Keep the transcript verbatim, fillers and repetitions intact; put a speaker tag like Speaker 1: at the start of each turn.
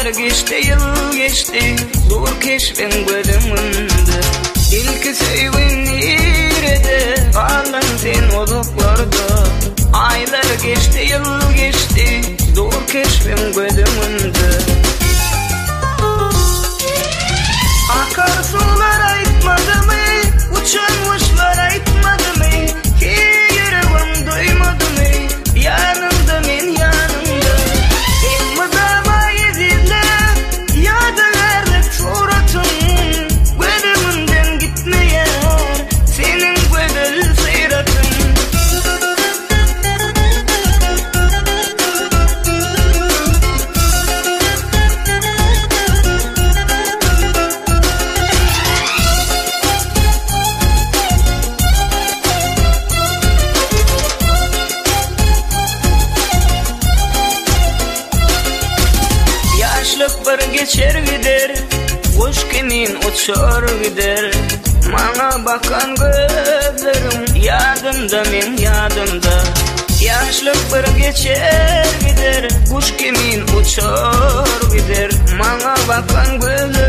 Speaker 1: geçti, yıl geçti, zor keşfin gözümünde. İlk sevin nerede, kalan sen uzaklarda. Aylar geçti, yıl geçti, zor keşfin gözümünde. Akar sular aytmadı mı, uçan kuşlar aytmadı mı, ki yüreğim duymadı mı, yanımda men yanımda. En mızama izle, yadalarlık suratın, gözümünden gitmeyer, senin gözül seyratın. Yaşlık bir geçer gider, kuş kimin uçar gider. Bana bakan gözlerim yadımda, men yadımda. Yaşlık bir geçer gider, kuş kimin uçar gider. Bana bakan gözlerim